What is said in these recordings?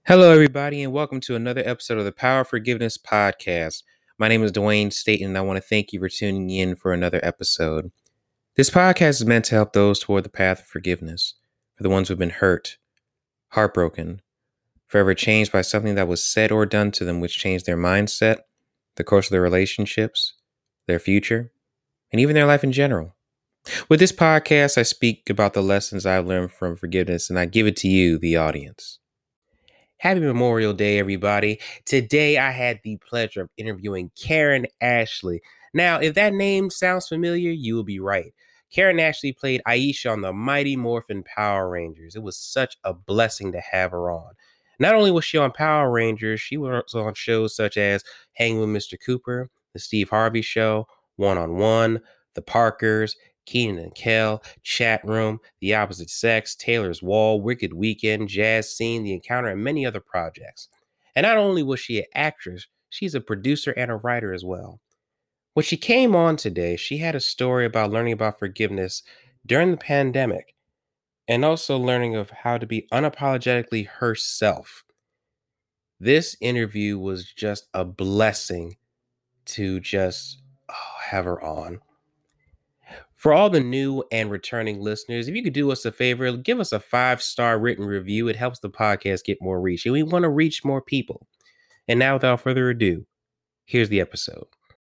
Hello, everybody, and welcome to another episode of the Power of Forgiveness podcast. My name is Dwayne Staten, and I want to thank you for tuning in for another episode. This podcast is meant to help those toward the path of forgiveness, for the ones who've been hurt, heartbroken, forever changed by something that was said or done to them, which changed their mindset, the course of their relationships, their future, and even their life in general. With this podcast, I speak about the lessons I've learned from forgiveness, and I give it to you, the audience. Happy Memorial Day, everybody. Today, I had the pleasure of interviewing Karen Ashley. Now, if that name sounds familiar, you will be right. Karen Ashley played Aisha on the Mighty Morphin Power Rangers. It was such a blessing to have her on. Not only was she on Power Rangers, she was on shows such as Hanging with Mr. Cooper, The Steve Harvey Show, One on One, The Parkers, Keenan and Kel, Chat Room, The Opposite Sex, Taylor's Wall, Wicked Weekend, Jazz Scene, The Encounter, and many other projects. And not only was she an actress, she's a producer and a writer as well. When she came on today, she had a story about learning about forgiveness during the pandemic and also learning of how to be unapologetically herself. This interview was just a blessing to just have her on. For all the new and returning listeners, if you could do us a favor, give us a 5-star written review. It helps the podcast get more reach, and we want to reach more people. And now, without further ado, here's the episode.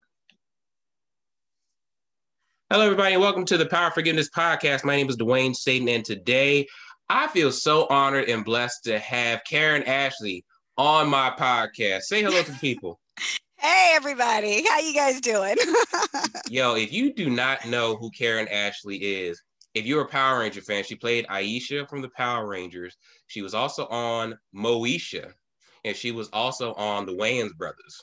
Hello, everybody, and welcome to the Power of Forgiveness podcast. My name is Dwayne Staten, and today I feel so honored and blessed to have Karen Ashley on my podcast. Say hello to the people. Hey, everybody. How you guys doing? Yo, if you do not know who Karen Ashley is, if you're a Power Ranger fan, she played Aisha from the Power Rangers. She was also on Moesha, and she was also on the Wayans Brothers.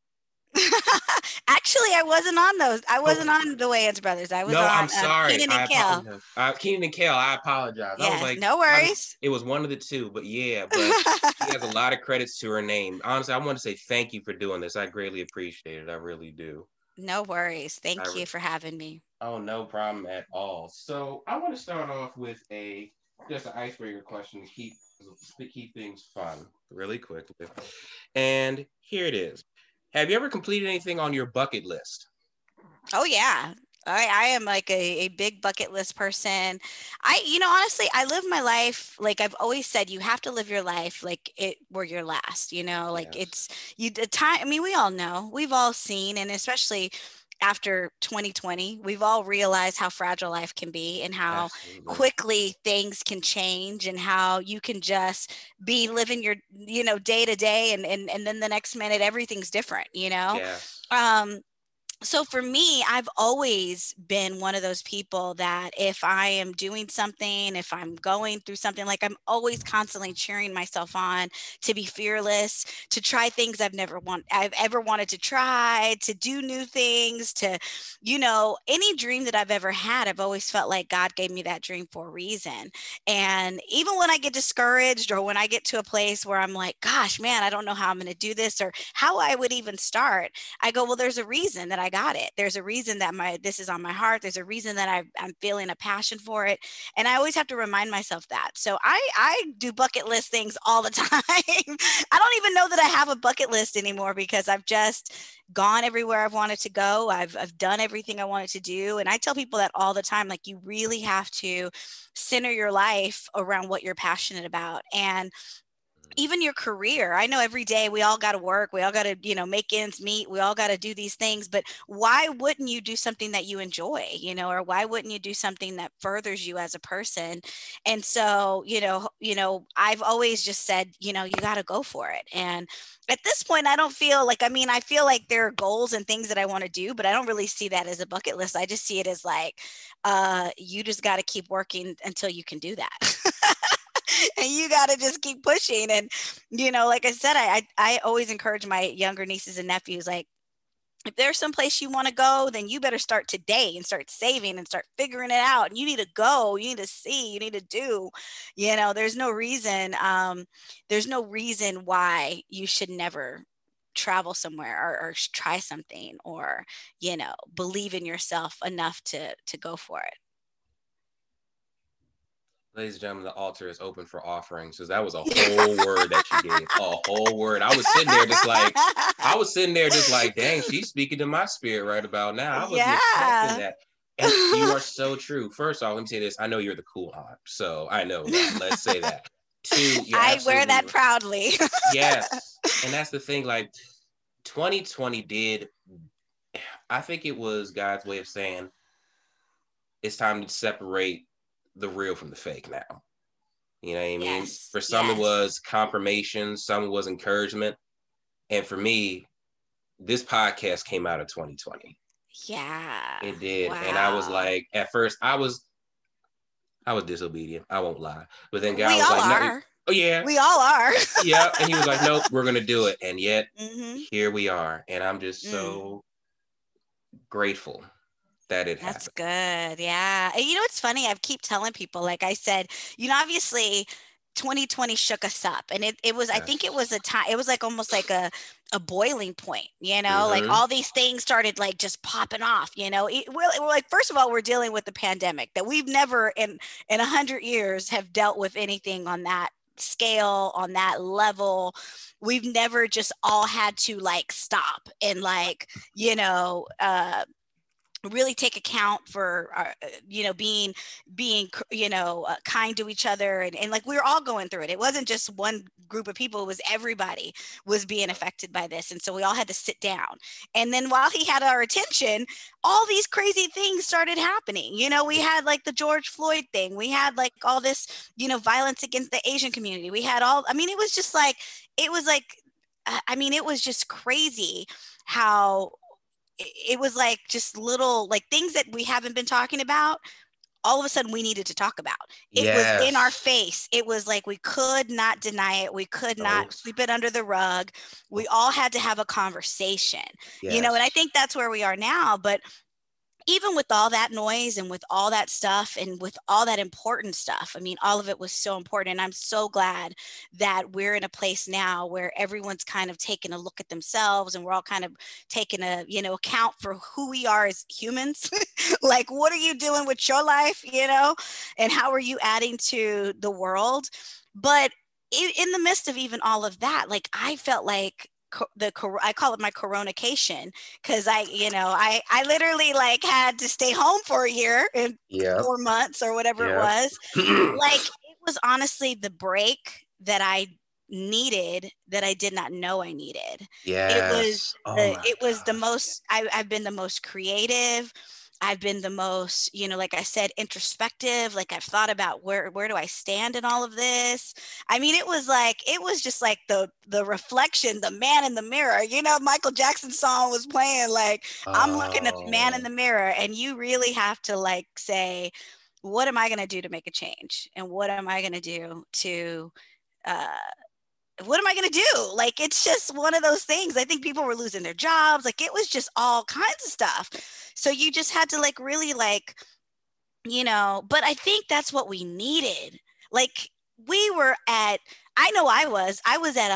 Actually, I wasn't on those. I wasn't on the Wayans Brothers. I was on I'm sorry. Keenan and Kel. Keenan and Kel, I apologize. Yes, I was like, no worries. It was one of the two, but yeah, but she has a lot of credits to her name. Honestly, I want to say thank you for doing this. I greatly appreciate it. I really do. No worries. Thank you for having me. Oh, no problem at all. So I want to start off with just an icebreaker question to keep things fun really quickly. And here it is. Have you ever completed anything on your bucket list? Oh, yeah. I am like a big bucket list person. Honestly, I live my life like I've always said, you have to live your life like it were your last, like yes. The time. I mean, we all know, we've all seen, and especially after 2020, we've all realized how fragile life can be and how quickly things can change and how you can just be living your, day to day. And then the next minute, everything's different, Yeah. So for me, I've always been one of those people that if I am doing something, if I'm going through something, like I'm always constantly cheering myself on to be fearless, to try things I've ever wanted to try, to do new things, to, any dream that I've ever had, I've always felt like God gave me that dream for a reason. And even when I get discouraged or when I get to a place where I'm like, gosh, man, I don't know how I'm going to do this or how I would even start, I go, well, there's a reason that I got it. There's a reason that this is on my heart. There's a reason that I'm feeling a passion for it. And I always have to remind myself that. So I do bucket list things all the time. I don't even know that I have a bucket list anymore because I've just gone everywhere I've wanted to go. I've done everything I wanted to do. And I tell people that all the time, like you really have to center your life around what you're passionate about. And even your career. I know every day we all got to work. We all got to, make ends meet. We all got to do these things, but why wouldn't you do something that you enjoy, or why wouldn't you do something that furthers you as a person? And so, I've always just said, you got to go for it. And at this point, I don't feel like, I feel like there are goals and things that I want to do, but I don't really see that as a bucket list. I just see it as like, you just got to keep working until you can do that. And you got to just keep pushing. And, like I said, I always encourage my younger nieces and nephews, like, if there's someplace you want to go, then you better start today and start saving and start figuring it out. And you need to go, you need to see, you need to do, there's no reason why you should never travel somewhere or try something or, believe in yourself enough to go for it. Ladies and gentlemen, the altar is open for offerings. So that was a whole word that you gave. A whole word. I was sitting there just like, dang, she's speaking to my spirit right about now. I wasn't expecting that. And you are so true. First off, let me say this. I know you're the cool aunt. So I know that. Let's say that. Two, I wear that proudly. Yes. And that's the thing. Like 2020 I think it was God's way of saying it's time to separate the real from the fake now. You know what I mean? Yes, For some, yes. it was confirmation, some was encouragement. And for me, this podcast came out of 2020. Yeah. It did. Wow. And I was like, at first, I was disobedient. I won't lie. But then God we was all like, are. no. Oh, yeah. We all are. Yeah. And he was like, nope, we're going to do it. And yet, here we are. And I'm just so grateful that it happened. That's good. Yeah. And you know, it's funny. I keep telling people, like I said, you know, obviously 2020 shook us up, and it was, I think it was a time, it was like almost like a boiling point, you know, like all these things started like just popping off, you know. We're like, first of all, we're dealing with the pandemic that we've never in 100 years have dealt with anything on that scale, on that level. We've never just all had to like stop and like, you know, really take account for you know, being you know, kind to each other, and like we were all going through it. It wasn't just one group of people, it was everybody was being affected by this, and so we all had to sit down. And then while he had our attention, all these crazy things started happening. You know, we had like the George Floyd thing, we had like all this, you know, violence against the Asian community, we had all, I mean, it was just like, it was like, I mean, it was just crazy how it was like just little like things that we haven't been talking about. All of a sudden we needed to talk about. It was in our face. It was like we could not deny it. We could not sweep it under the rug. We all had to have a conversation, you know, and I think that's where we are now. But even with all that noise and with all that stuff and with all that important stuff, I mean, all of it was so important. And I'm so glad that we're in a place now where everyone's kind of taking a look at themselves, and we're all kind of taking a, you know, account for who we are as humans. Like, what are you doing with your life, you know, and how are you adding to the world? But in the midst of even all of that, like, I felt like I call it my coronacation, because you know, I literally like had to stay home for a year and 4 months or whatever it was. Like, it was honestly the break that I needed that I did not know I needed. It was the most, I've been the most creative. I've been the most, you know, like I said, introspective. Like, I've thought about where do I stand in all of this? I mean, it was just like the reflection, the man in the mirror. You know, Michael Jackson's song was playing, like, I'm looking at the man in the mirror, and you really have to like say, what am I going to do to make a change? And what am I going to do to what am I going to do? Like, it's just one of those things. I think people were losing their jobs. Like, it was just all kinds of stuff. So you just had to like really like, you know, but I think that's what we needed. Like, we were at, I know I was at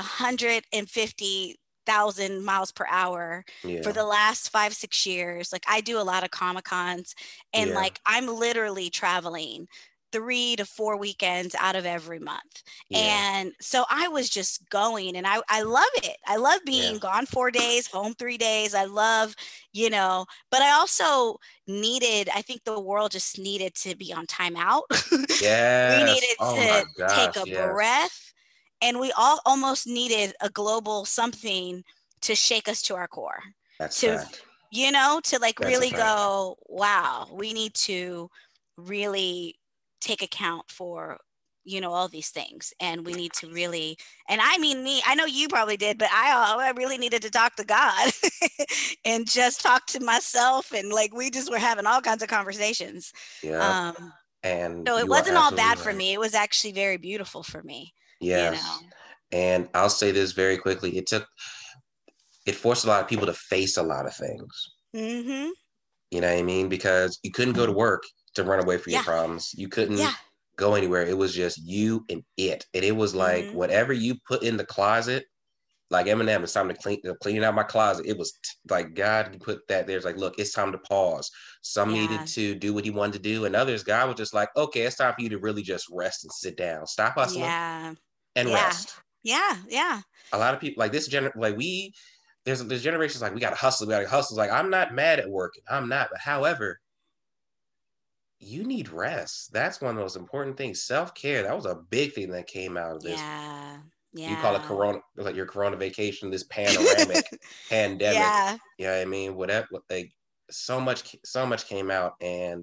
150,000 miles per hour for the last 5-6 years. Like, I do a lot of Comic-Cons, and like, I'm literally traveling 3 to 4 weekends out of every month. And so I was just going, and I love it. I love being gone 4 days, home 3 days. I love, you know, but I also I think the world just needed to be on timeout. We needed to take a breath, and we all almost needed a global something to shake us to our core. You know, to like really go, wow, we need to really take account for, you know, all these things, and we need to really, and I mean, I know you probably did, but I really needed to talk to God and just talk to myself, and like, we just were having all kinds of conversations. And so it wasn't all bad for me. It was actually very beautiful for me. You know? And I'll say this very quickly. It forced a lot of people to face a lot of things. You know what I mean? Because you couldn't go to work to run away from your problems. You couldn't go anywhere. It was just you and it. And it was like, whatever you put in the closet, like Eminem, it's time to clean out my closet. It was like God put that there's like, look, it's time to pause. Some needed to do what he wanted to do, and others, God was just like, okay, it's time for you to really just rest and sit down, stop hustling, and rest. Yeah. A lot of people like this there's generations like we gotta hustle, Like, I'm not mad at working, I'm not, but however, you need rest. That's one of the most important things. Self-care. That was a big thing that came out of this. You call it corona, like your corona vacation, this panoramic pandemic. You know what I mean? Whatever, like so much came out, and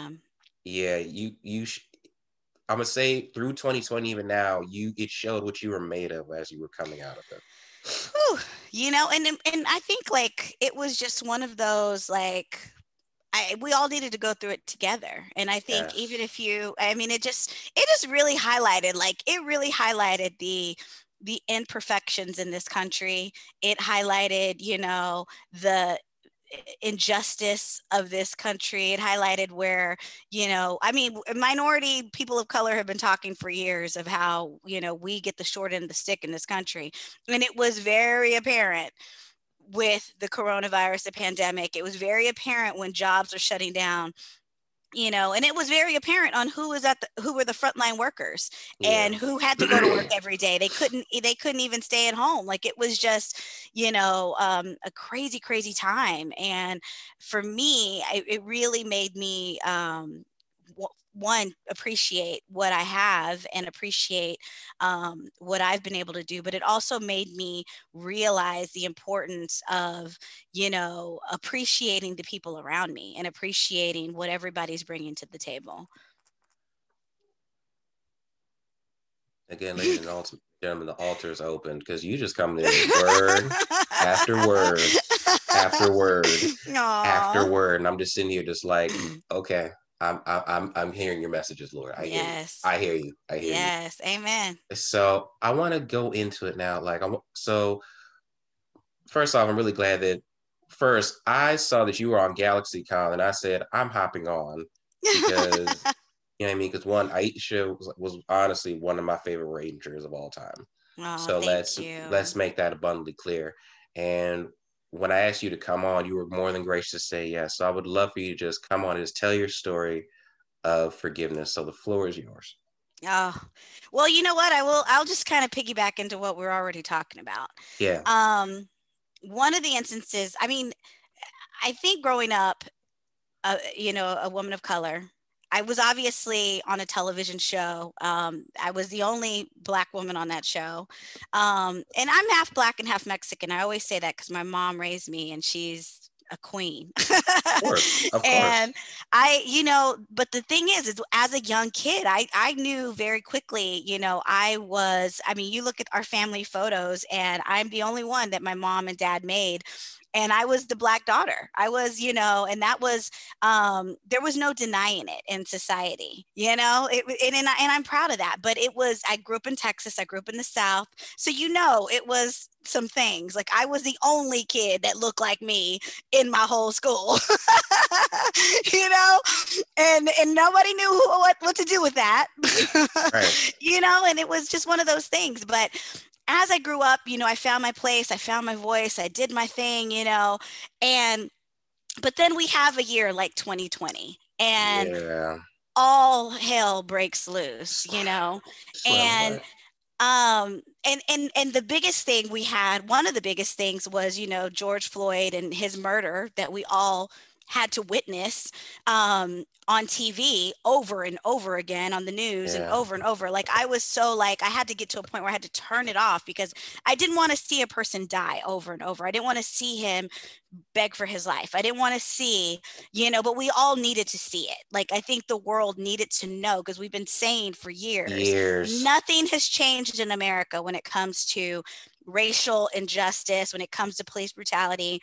I'm gonna say through 2020, even now, it showed what you were made of as you were coming out of it. Whew, and I think like it was just one of those like we all needed to go through it together. And I think even if it just really highlighted the imperfections in this country. It highlighted, the injustice of this country. It highlighted where, minority people of color have been talking for years of how, we get the short end of the stick in this country. And it was very apparent with the coronavirus, the pandemic. It was very apparent when jobs are shutting down, and it was very apparent on who were the frontline workers and who had to go to work every day. They couldn't even stay at home. Like it was just, a crazy, crazy time. And for me, it really made me, one, appreciate what I have and appreciate what I've been able to do, but it also made me realize the importance of, appreciating the people around me and appreciating what everybody's bringing to the table. Again, ladies and gentlemen, the altar is open because you just come in word after word after word after word, and I'm just sitting here just like, okay. I'm hearing your messages, Lord. I hear you. I hear you. Yes. Amen. So I want to go into it now. So first off, I'm really glad that first I saw that you were on GalaxyCon, and I said, I'm hopping on because, you know what I mean? Because one, Aisha was honestly one of my favorite Rangers of all time. So let's make that abundantly clear. And when I asked you to come on, you were more than gracious to say yes. So I would love for you to just come on and just tell your story of forgiveness. So the floor is yours. Oh, well, you know what? I'll just kind of piggyback into what we're already talking about. Yeah. One of the instances, I think growing up, a woman of color, I was obviously on a television show. I was the only Black woman on that show. And I'm half Black and half Mexican. I always say that because my mom raised me and she's a queen. Of course. And but the thing is as a young kid, I knew very quickly, you look at our family photos and I'm the only one that my mom and dad made. And I was the Black daughter. I was, and that was, there was no denying it in society, and I'm proud of that. But I grew up in Texas. I grew up in the South. So, it was some things. Like I was the only kid that looked like me in my whole school, and nobody knew what to do with that, right. And it was just one of those things. But as I grew up, I found my place, I found my voice, I did my thing, but then we have a year like 2020 and all hell breaks loose, and the biggest thing we had, one of the biggest things was, George Floyd and his murder that we all had to witness on TV over and over again on the news and over. Like I was so I had to get to a point where I had to turn it off because I didn't want to see a person die over and over. I didn't want to see him beg for his life. I didn't want to see, but we all needed to see it. Like I think the world needed to know because we've been saying for years, nothing has changed in America when it comes to racial injustice, when it comes to police brutality.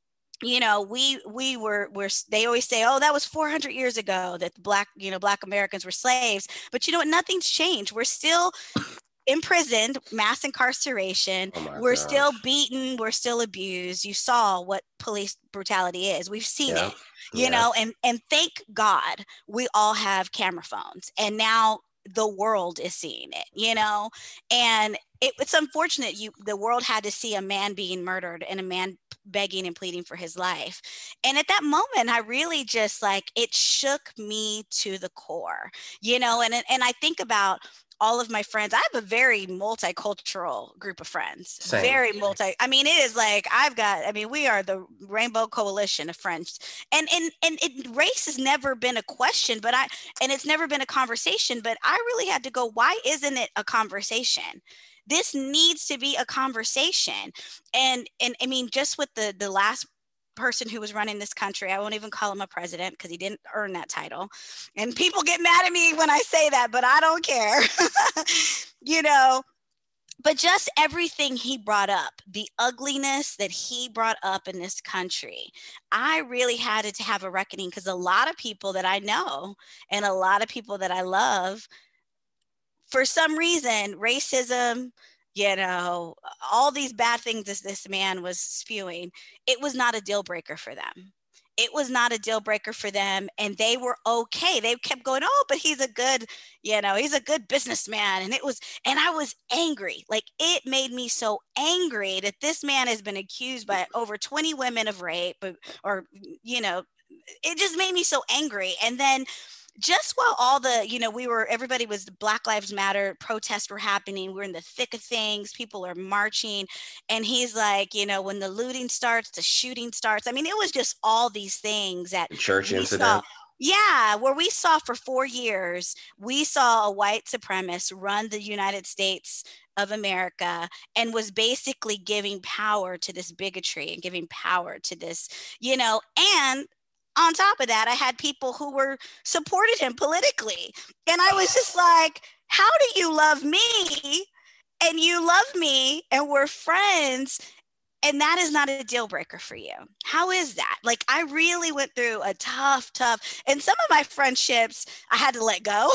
We were they always say, oh, that was 400 years ago that the Black Americans were slaves. But nothing's changed. We're still imprisoned, mass incarceration. We're still beaten. We're still abused. You saw what police brutality is. We've seen it, and thank God we all have camera phones. And now the world is seeing it, you know? And it's unfortunate the world had to see a man being murdered and a man begging and pleading for his life. And at that moment, I really just like, it shook me to the core, you know? And I think about all of my friends. I have a very multicultural group of friends. Same. Very I mean, it is like we are the rainbow coalition of friends. Race has never been a question, and it's never been a conversation, but I really had to go, why isn't it a conversation? This needs to be a conversation. And I mean, just with the last person who was running this country, I won't even call him a president because he didn't earn that title. And people get mad at me when I say that, but I don't care. You know, but just everything he brought up, the ugliness that he brought up in this country, I really had to have a reckoning, because a lot of people that I know and a lot of people that I love, for some reason, racism, you know, all these bad things this man was spewing, it was not a deal breaker for them. It was not a deal breaker for them. And they were okay. They kept going, oh, but he's a good, you know, he's a good businessman. And I was angry. Like, it made me so angry that this man has been accused by over 20 women of rape, or, you know, it just made me so angry. And then just while all the, you know, everybody was, Black Lives Matter protests were happening. We're in the thick of things. People are marching. And he's like, you know, when the looting starts, the shooting starts. I mean, it was just all these things that the church incident. Yeah, where we saw for 4 years, we saw a white supremacist run the United States of America and was basically giving power to this bigotry and giving power to this, you know, and on top of that, I had people who were supported him politically. And I was just like, how do you love me and you love me and we're friends, and that is not a deal breaker for you? How is that? Like, I really went through a tough, and some of my friendships I had to let go,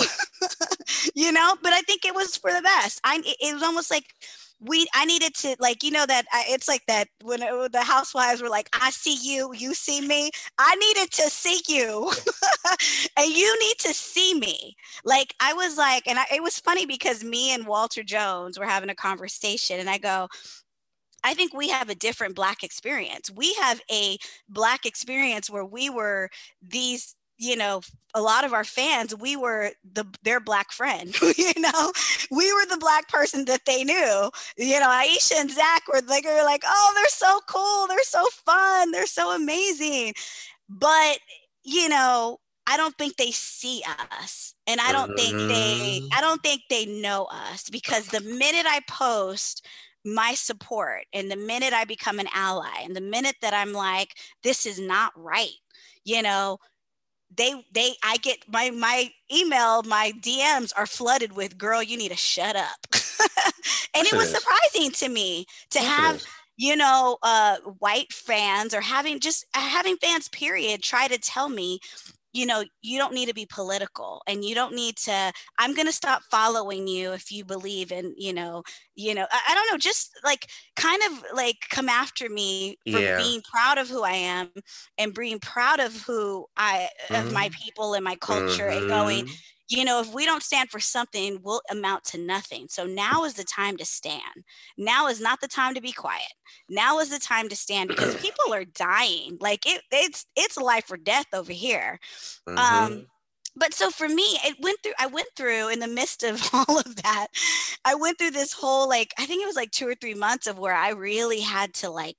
you know, but I think it was for the best. It was almost like, I needed to, like, you know, that it's like that when the housewives were like, I see you, you see me. I needed to see you and you need to see me. Like, I was like, and it was funny because me and Walter Jones were having a conversation, and I go, I think we have a different Black experience. We have a Black experience where we were these, you know, a lot of our fans, we were their Black friend, you know, we were the Black person that they knew, you know. Aisha and Zach were like, oh, they're so cool. They're so fun. They're so amazing. But, you know, I don't think they see us. And I don't think they know us, because the minute I post my support and the minute I become an ally and the minute that I'm like, this is not right, you know, I get my email, my DMs are flooded with, girl, you need to shut up. And it was surprising to me to have, you know, white fans, or having fans, period, try to tell me, you know, you don't need to be political, and you don't need to, I'm going to stop following you if you believe in, you know, I don't know, just like kind of like come after me for being proud of who I am and being proud of of my people and my culture, and going, you know, if we don't stand for something, we'll amount to nothing. So now is the time to stand. Now is not the time to be quiet. Now is the time to stand, because people are dying. Like, it's life or death over here. But so for me, I went through in the midst of all of that, I went through this whole, like, I think it was like 2 or 3 months of where I really had to, like,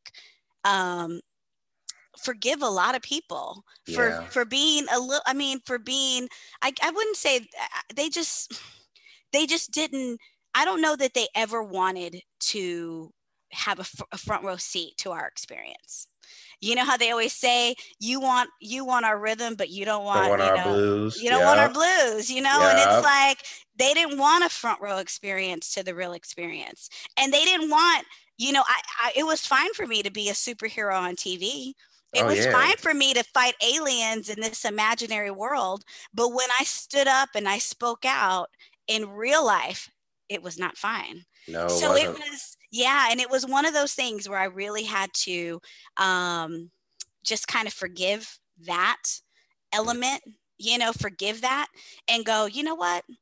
forgive a lot of people for being a little, I mean, for being, I wouldn't say they just didn't, I don't know that they ever wanted to have a front row seat to our experience. You know how they always say, you want our rhythm, but you don't want our blues. You don't want our blues, you know? And it's like, they didn't want a front row experience to the real experience. And they didn't want, you know, it was fine for me to be a superhero on TV. It was fine for me to fight aliens in this imaginary world. But when I stood up and I spoke out in real life, it was not fine. No, so it was, and it was one of those things where I really had to just kind of forgive that element, you know, forgive that and go, you know what?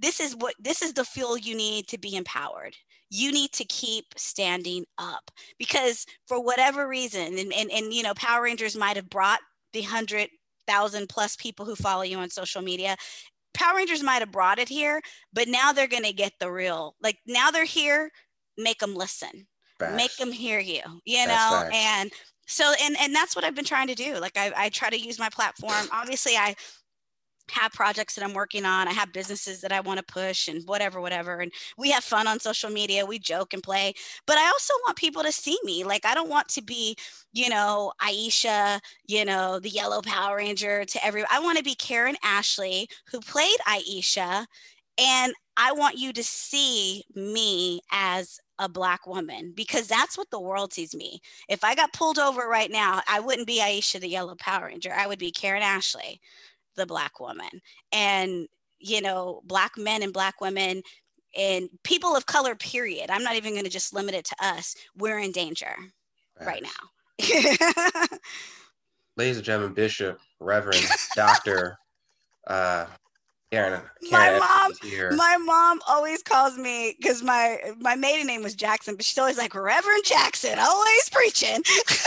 this is the fuel you need to be empowered. You need to keep standing up, because for whatever reason, and you know, Power Rangers might have brought the 100,000 plus people who follow you on social media. Power Rangers might have brought it here, but now they're going to get the real, like now they're here, make them listen, Facts. make them hear you, you That's know? facts. And so, and that's what I've been trying to do. Like I try to use my platform. Obviously I have projects that I'm working on. I have businesses that I want to push and whatever. And we have fun on social media. We joke and play, but I also want people to see me. Like, I don't want to be, you know, Aisha, you know, the yellow Power Ranger to everyone. I want to be Karen Ashley, who played Aisha. And I want you to see me as a Black woman, because that's what the world sees me. If I got pulled over right now, I wouldn't be Aisha, the yellow Power Ranger. I would be Karen Ashley, the Black woman. And, you know, Black men and Black women and people of color, period. I'm not even going to just limit it to us. We're in danger right now. Ladies and gentlemen, Bishop, Reverend, Dr. Karen My mom always calls me, because my maiden name was Jackson, but she's always like, Reverend Jackson, always preaching.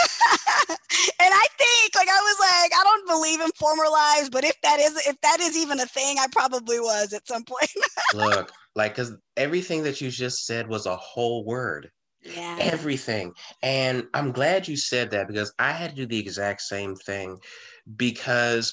And I think, like, I was like, I don't believe in former lives, but if that is even a thing, I probably was at some point. Look, like, because everything that you just said was a whole word. Yeah. Everything. And I'm glad you said that, because I had to do the exact same thing, because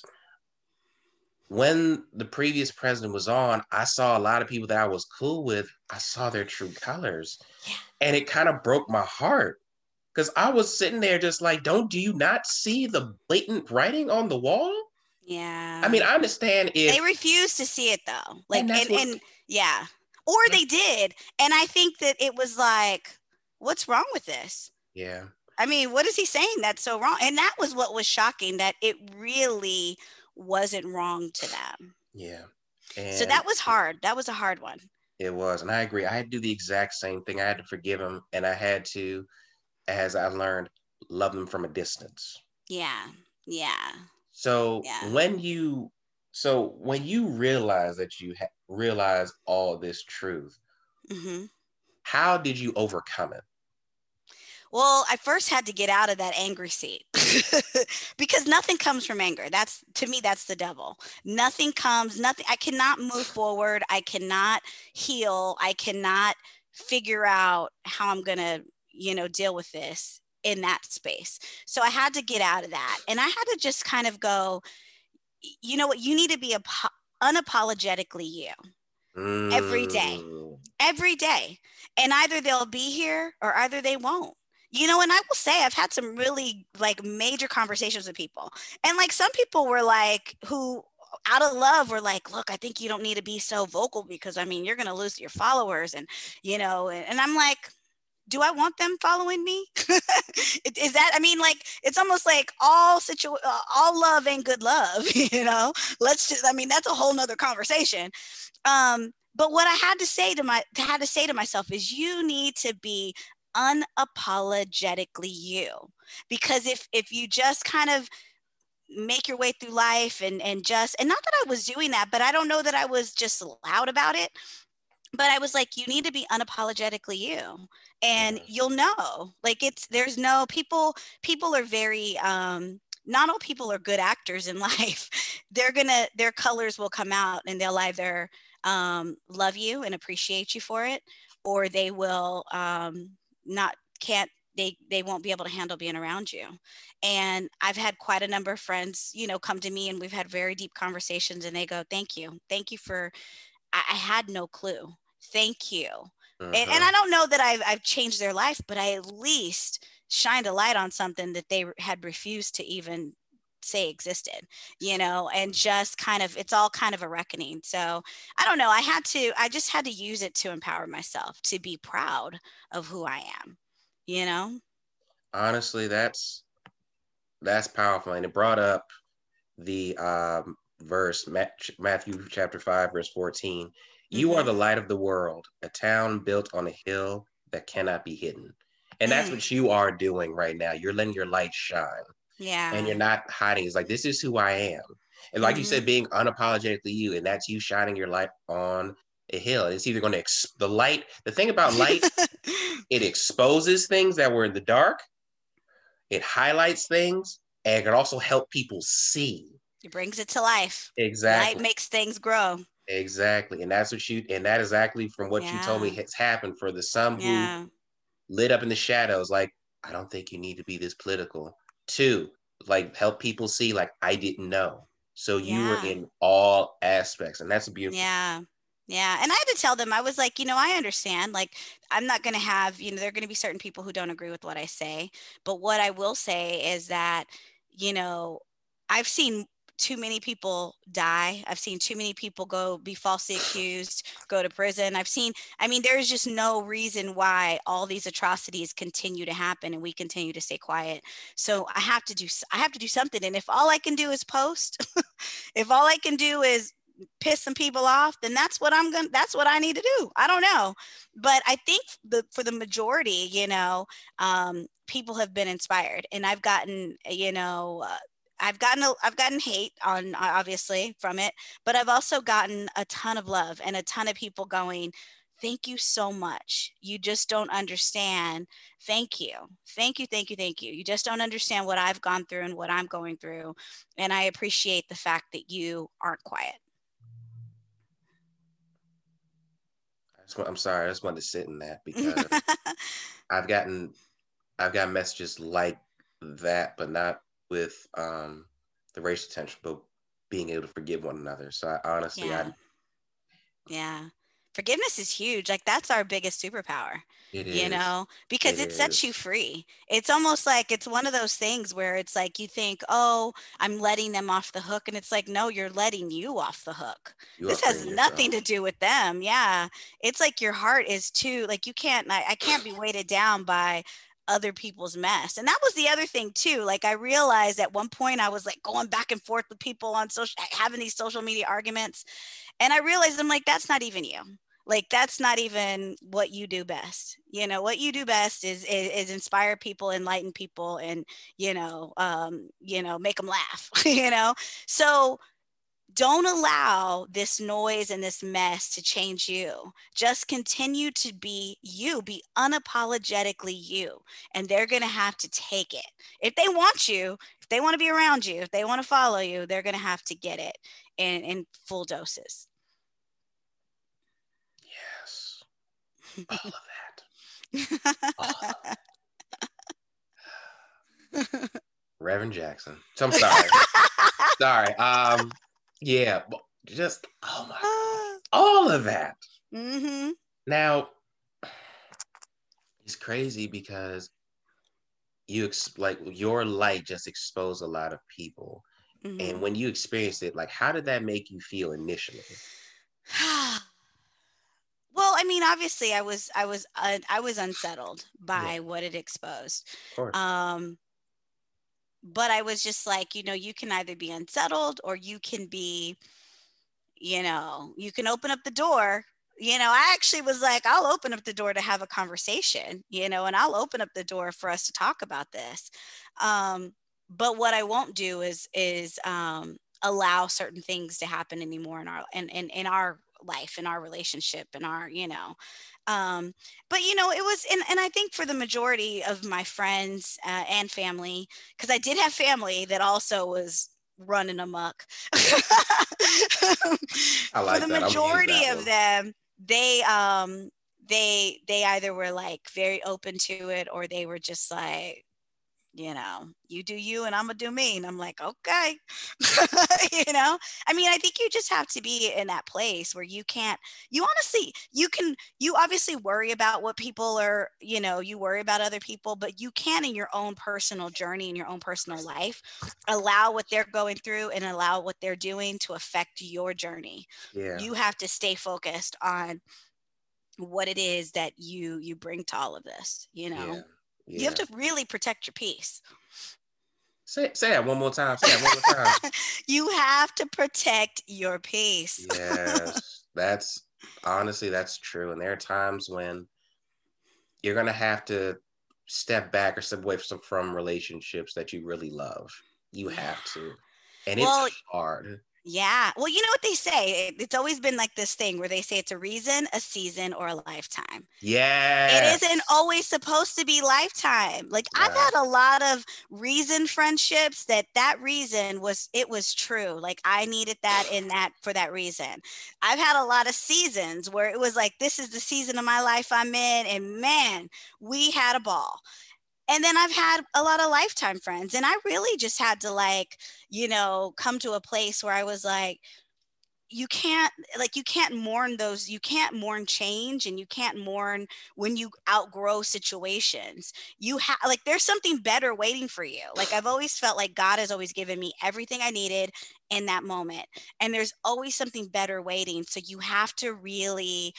when the previous president was on, I saw a lot of people that I was cool with. I saw their true colors. Yeah. And it kind of broke my heart, because I was sitting there just like, do you not see the blatant writing on the wall? Yeah. I mean, I understand if they refuse to see it though. Like, and yeah. Or they did. And I think that it was like, what's wrong with this? Yeah. I mean, what is he saying that's so wrong? And that was what was shocking, that it really wasn't wrong to them. Yeah. And so that was hard. That was a hard one. It was. And I agree. I had to do the exact same thing. I had to forgive him. And I had to, as I learned, love them from a distance. Yeah. Yeah. So when you realize that you realize all this truth, mm-hmm. How did you overcome it? Well, I first had to get out of that angry seat because nothing comes from anger. To me, that's the devil. Nothing. I cannot move forward. I cannot heal. I cannot figure out how I'm going to, deal with this in that space. So I had to get out of that. And I had to just kind of go, you know what, you need to be unapologetically you. Every day. And either they'll be here or either they won't. And I will say I've had some really major conversations with people. And some people were who out of love were look, I think you don't need to be so vocal because you're going to lose your followers. And, and I'm like, do I want them following me? Is that, it's almost like all love ain't good love, let's just, that's a whole nother conversation. But what I had to say to myself is you need to be unapologetically you, because if you just kind of make your way through life and not that I was doing that, but I don't know that I was just loud about it, but I was like, you need to be unapologetically you, and you'll know, there's no people are very, not all people are good actors in life. Their colors will come out and they'll either love you and appreciate you for it, or they will they won't be able to handle being around you. And I've had quite a number of friends, come to me and we've had very deep conversations and they go, thank you for, I had no clue. Thank you. And I don't know that I've changed their life, but I at least shined a light on something that they had refused to even say existed, and just kind of, it's all kind of a reckoning. So I don't know. I just had to use it to empower myself, to be proud of who I am, Honestly, that's powerful. And it brought up the verse, Matthew chapter 5, verse 14. You are the light of the world, a town built on a hill that cannot be hidden. And that's what you are doing right now. You're letting your light shine. Yeah. And you're not hiding. It's like, this is who I am. And like you said, being unapologetically you, and that's you shining your light on a hill. It's either going to the light. The thing about light, it exposes things that were in the dark. It highlights things, and it can also help people see. It brings it to life. Exactly. Light makes things grow. Exactly. And that is exactly from what you told me has happened for the some who lit up in the shadows. Like, I don't think you need to be this political. 2, like, help people see, like, I didn't know. So you were in all aspects, and that's beautiful. Yeah. Yeah. And I had to tell them, I was like, I understand. Like, I'm not going to have, there are going to be certain people who don't agree with what I say. But what I will say is that, I've seen too many people die. I've seen too many people be falsely accused, go to prison. There's just no reason why all these atrocities continue to happen and we continue to stay quiet. So I have to do something. And if all I can do is post, if all I can do is piss some people off, then that's what I need to do. I don't know. But I think for the majority, people have been inspired, and I've gotten, I've gotten hate on, obviously, from it, but I've also gotten a ton of love and a ton of people going, thank you so much. You just don't understand. Thank you. Thank you. Thank you. Thank you. You just don't understand what I've gone through and what I'm going through. And I appreciate the fact that you aren't quiet. I'm sorry. I just wanted to sit in that because I've gotten messages like that, but not with the racial tension, but being able to forgive one another. So I honestly, yeah. Forgiveness is huge. Like, that's our biggest superpower, because it sets you free. It's almost like it's one of those things where it's like you think, oh, I'm letting them off the hook. And it's like, no, you're letting you off the hook. This has nothing to do with them. Yeah. It's like your heart is too, like, I can't be weighted down by other people's mess. And that was the other thing too. Like, I realized at one point I was like going back and forth with people on having these social media arguments. And I realized, I'm like, that's not even you. Like, that's not even what you do best. What you do best is inspire people, enlighten people, and, make them laugh, So don't allow this noise and this mess to change you. Just continue to be you, be unapologetically you. And they're going to have to take it. If they want you, if they want to be around you, if they want to follow you, they're going to have to get it in full doses. All of that. All of that. Reverend Jackson. So I'm sorry. Sorry. Yeah. Just, oh my God. All of that. Mm-hmm. Now, it's crazy because your light just exposed a lot of people. Mm-hmm. And when you experienced it, like, how did that make you feel initially? Well, obviously I was unsettled by what it exposed. Of course. But I was just like, you can either be unsettled or you can be, you can open up the door. I actually was like, I'll open up the door to have a conversation, and I'll open up the door for us to talk about this. But what I won't do is allow certain things to happen anymore in our life, in our relationship, in our, but it was, and I think for the majority of my friends and family, because I did have family that also was running amok. I like for the majority of them, they either were like very open to it, or they were just like, you do you and I'm gonna do me. And I'm like, okay. I think you just have to be in that place where you obviously worry about what people are, you worry about other people, but you can, in your own personal journey, in your own personal life, allow what they're going through and allow what they're doing to affect your journey. Yeah. You have to stay focused on what it is that you bring to all of this, Yeah. You have to really protect your peace. Say that one more time. Say that one more time. You have to protect your peace. Yes, that's true. And there are times when you're going to have to step back or step away from relationships that you really love. You have to. And it's hard. Yeah. Well, you know what they say? It's always been like this thing where they say it's a reason, a season, or a lifetime. It isn't Yes. always supposed to be lifetime. Like I've Nah. had a lot of reason friendships that reason was it was true. Like I needed that in that for that reason. I've had a lot of seasons where it was like this is the season of my life I'm in and man, we had a ball. And then I've had a lot of lifetime friends and I really just had to like, come to a place where I was like you can't mourn those you can't mourn change and you can't mourn when you outgrow situations. You have like there's something better waiting for you. Like I've always felt like God has always given me everything I needed in that moment and there's always something better waiting, so you have to really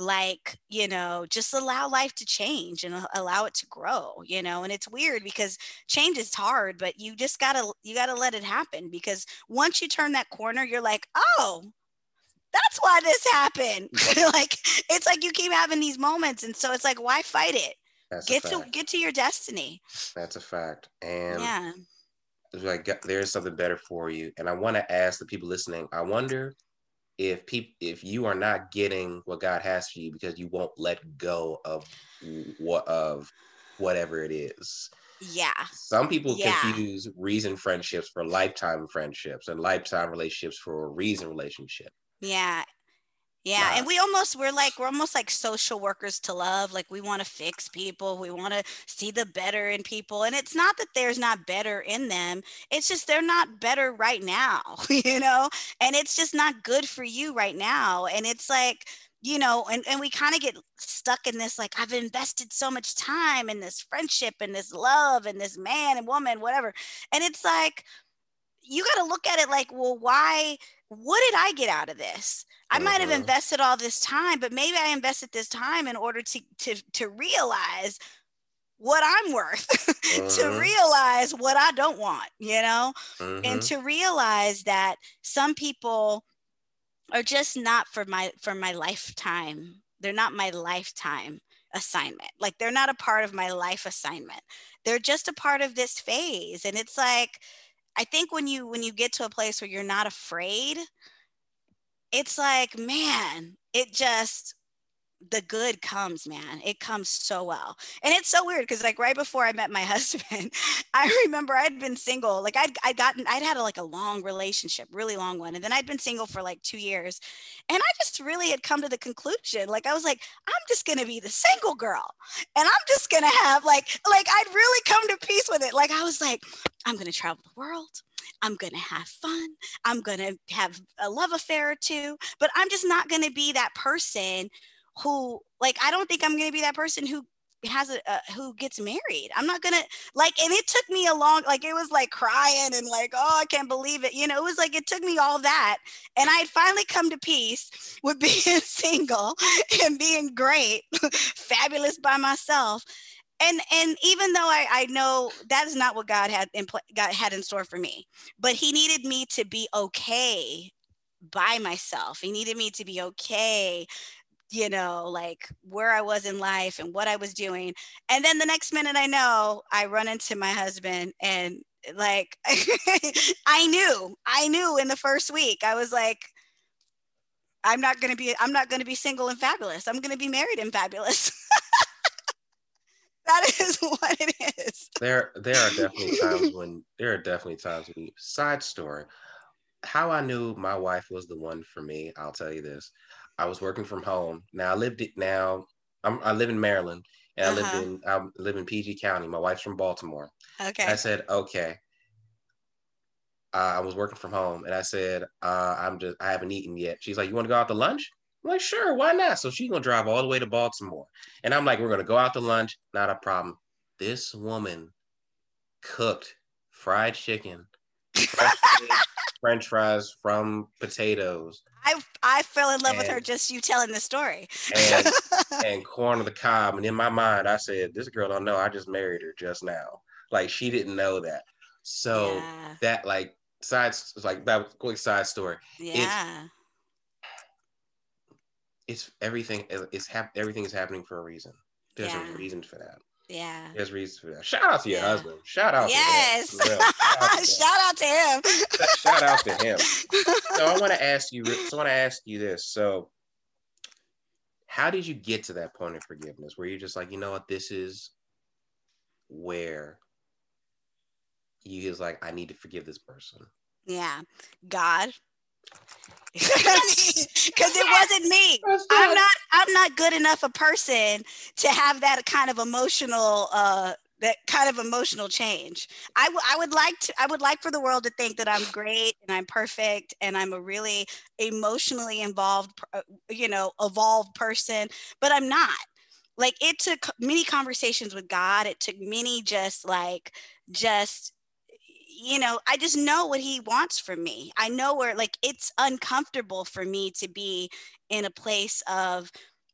just allow life to change and allow it to grow, and it's weird because change is hard, but you gotta let it happen, because once you turn that corner you're like, oh, that's why this happened. Like it's like you keep having these moments, and so it's like, why fight it? That's a Get fact. to your destiny. That's a fact. And Yeah. it's like there's something better for you. And I want to ask the people listening. I wonder if you are not getting what God has for you because you won't let go of whatever it is. Yeah. Some people Yeah. confuse reason friendships for lifetime friendships and lifetime relationships for a reason relationship. Yeah. Yeah, Nah. and we're almost like social workers to love. Like we want to fix people. We want to see the better in people. And it's not that there's not better in them. It's just they're not better right now, you know? And it's just not good for you right now. And it's like, and we kind of get stuck in this like I've invested so much time in this friendship and this love and this man and woman, whatever. And it's like you got to look at it like, well, why? What did I get out of this? I might have Mm-hmm. invested all this time, but maybe I invested this time in order to realize what I'm worth, to Mm-hmm. realize what I don't want, and Mm-hmm. to realize that some people are just not for my lifetime. They're not my lifetime assignment. Like they're not a part of my life assignment. They're just a part of this phase. And it's like I think when you get to a place where you're not afraid, it's like, man, it just the good comes, man. It comes so well. And it's so weird because like right before I met my husband, I remember I'd been single. Like I'd had a long relationship, really long one. And then I'd been single for like 2 years. And I just really had come to the conclusion. Like I was like, I'm just gonna be the single girl. And I'm just gonna have like I'd really come to peace with it. Like I was like, I'm gonna travel the world. I'm going to have fun. I'm going to have a love affair or two, but I'm just not going to be that person who like I don't think I'm going to be that person who has who gets married. I'm not going to like, and it took me a long, like it was like crying and like, oh, I can't believe it. It was like it took me all that, and I had finally come to peace with being single and being great, fabulous by myself. And even though I know that is not what God had in store for me, but He needed me to be okay by myself. He needed me to be okay, like where I was in life and what I was doing. And then the next minute I run into my husband and like I knew in the first week. I was like, I'm not going to be single and fabulous. I'm going to be married and fabulous. That is what it is. There are definitely times when side story. How I knew my wife was the one for me, I'll tell you this. I was working from home. Now I live in Maryland and Uh-huh. I live in PG County. My wife's from Baltimore. I Okay. said, okay. I was working from home and I said, I haven't eaten yet. She's like, you want to go out to lunch? I'm like, sure, why not? So she's gonna drive all the way to Baltimore. And I'm like, we're gonna go out to lunch, not a problem. This woman cooked fried chicken, fresh made French fries from potatoes, I fell in love with her and just you telling the story. and and corn on the cob. And in my mind, I said, this girl don't know. I just married her just now. Like she didn't know that. So Yeah. that like that quick side story. It's Yeah. it's everything. Everything is happening for a reason. There's a Yeah. reason for that. Yeah. There's reasons for that. Shout out to your Yeah. husband. Shout out Yes. to him. For real. Shout out to him. Shout out to him. So I want to ask you this. So how did you get to that point of forgiveness where you're just like, you know what, this is where you is like, I need to forgive this person? Yeah. God. Because it wasn't me. I'm not good enough a person to have that kind of emotional change. I would like for the world to think that I'm great and I'm perfect and I'm a really emotionally involved evolved person, but I'm not. Like, it took many conversations with God. It took many I just know what he wants from me. I know where, like, it's uncomfortable for me to be in a place of,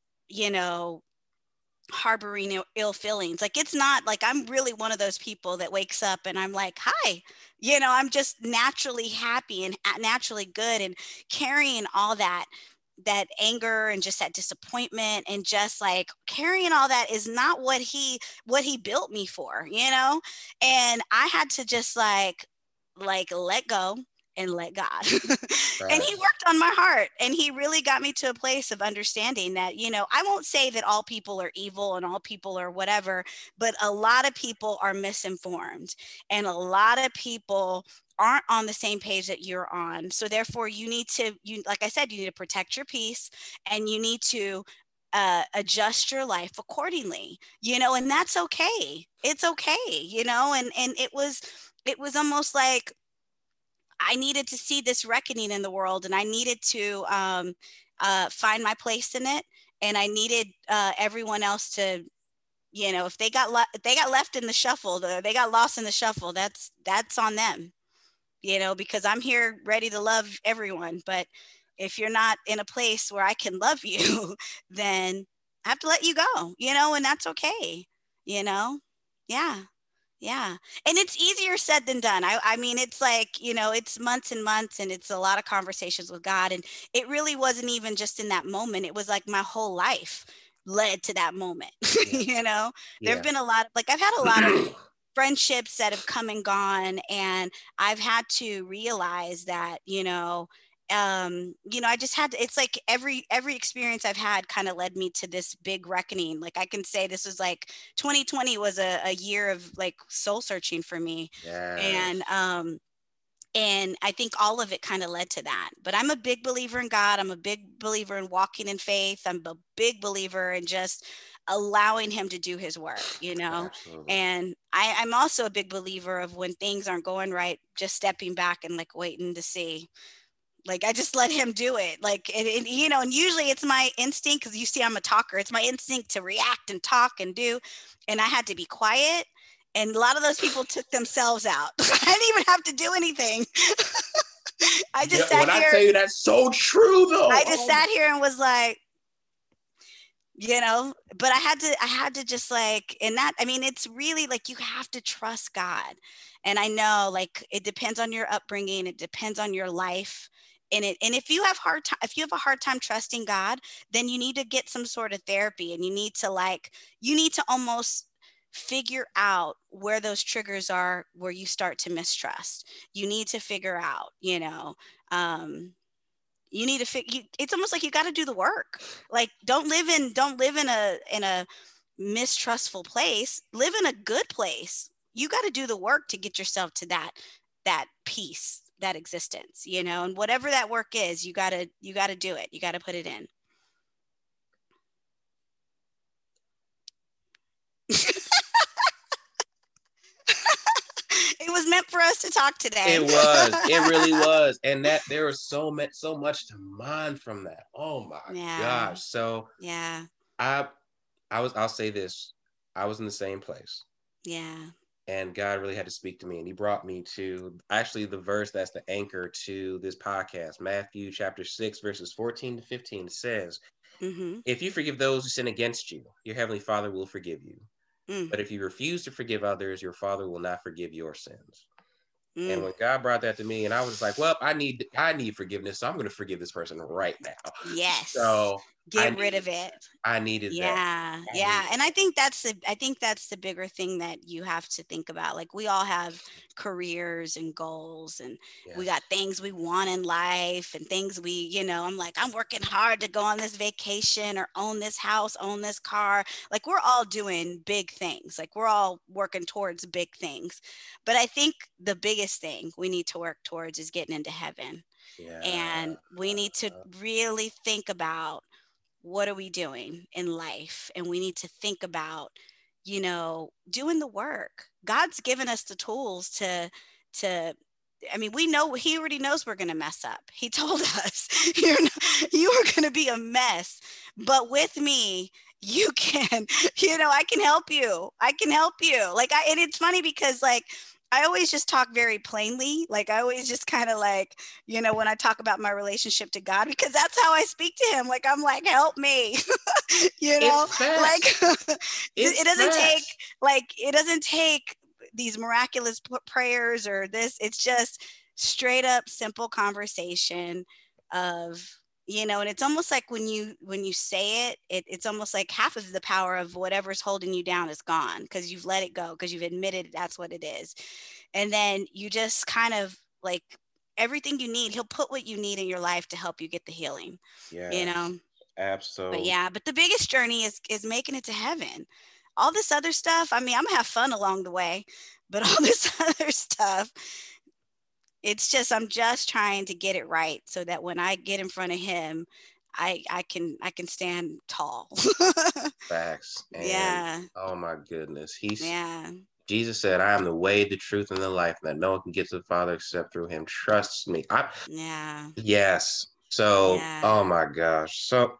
harboring ill feelings. Like, it's not like I'm really one of those people that wakes up and I'm like, hi, I'm just naturally happy and naturally good, and carrying all that anger and just that disappointment and just like carrying all that is not what he built me for, and I had to just like let go and let God. Right. And he worked on my heart, and he really got me to a place of understanding that, I won't say that all people are evil and all people are whatever, but a lot of people are misinformed, and a lot of people aren't on the same page that you're on. So therefore like I said, you need to protect your peace, and you need to adjust your life accordingly, and that's okay. It's okay, and it was almost like I needed to see this reckoning in the world, and I needed to find my place in it, and I needed everyone else to, if they got left in the shuffle, they got lost in the shuffle. That's on them, because I'm here ready to love everyone. But if you're not in a place where I can love you, then I have to let you go, and that's okay, yeah. Yeah. And it's easier said than done. I mean, it's like, it's months and months, and it's a lot of conversations with God. And it really wasn't even just in that moment. It was like my whole life led to that moment. Yeah. There've been a lot of, like, I've had a lot of friendships that have come and gone, and I've had to realize that, I just had to, it's like every experience I've had kind of led me to this big reckoning. Like, I can say this was like 2020 was a year of like soul searching for me. Yes. And I think all of it kind of led to that. But I'm a big believer in God. I'm a big believer in walking in faith. I'm a big believer in just allowing him to do his work, Absolutely. And I'm also a big believer of when things aren't going right, just stepping back and like waiting to see. Like, I just let him do it. Like, and usually it's my instinct, because you see I'm a talker. It's my instinct to react and talk and do. And I had to be quiet. And a lot of those people took themselves out. I didn't even have to do anything. I just sat when here. I tell you that's so true, though. I just sat here and was like, but I had to just like, and that, I mean, it's really like, you have to trust God. And I know, like, it depends on your upbringing. It depends on your life. And if you have a hard time trusting God, then you need to get some sort of therapy, and you need to almost figure out where those triggers are, where you start to mistrust. You need to figure out, you need to it's almost like you got to do the work. Like, don't live in a mistrustful place. Live in a good place. You got to do the work to get yourself to that peace, that existence, and whatever that work is, you got to do it. You got to put it in. It was meant for us to talk today. It was. It really was. And that there was so much to mine from that. Oh my gosh. So yeah. I'll say this. I was in the same place. Yeah. And God really had to speak to me. And he brought me to actually the verse that's the anchor to this podcast. Matthew chapter 6, verses 14 to 15 says, if you forgive those who sin against you, your heavenly Father will forgive you. But if you refuse to forgive others, your Father will not forgive your sins. And when God brought that to me, and I was like, well, I need forgiveness, so I'm going to forgive this person right now. Yes. So Get rid of it. I needed that. Yeah. And I think that's the bigger thing that you have to think about. Like, we all have careers and goals, and we got things we want in life, and things I'm like, I'm working hard to go on this vacation or own this house, own this car. Like, we're all doing big things. Like, we're all working towards big things. But I think the biggest thing we need to work towards is getting into heaven. Yeah. And we need to really think about, what are we doing in life? And we need to think about, doing the work. God's given us the tools to, we know he already knows we're going to mess up. He told us, you are going to be a mess, but with me, you can, I can help you. Like, and it's funny because, like, I always just talk very plainly. Like, I always just kind of like, when I talk about my relationship to God, because that's how I speak to him. Like, I'm like, help me, like it doesn't take these miraculous prayers or this. It's just straight up simple conversation of, and it's almost like when you say it's almost like half of the power of whatever's holding you down is gone, because you've let it go, because you've admitted that's what it is. And then you just kind of, like, everything you need, he'll put what you need in your life to help you get the healing. Absolutely. But the biggest journey is making it to heaven. All this other stuff, I'm gonna have fun along the way, but all this other stuff, it's just, I'm just trying to get it right so that when I get in front of him, I can stand tall. Facts. And, oh my goodness. Jesus said, I am the way, the truth, and the life, and that no one can get to the Father except through him. Trust me. Yes. So, oh my gosh. So,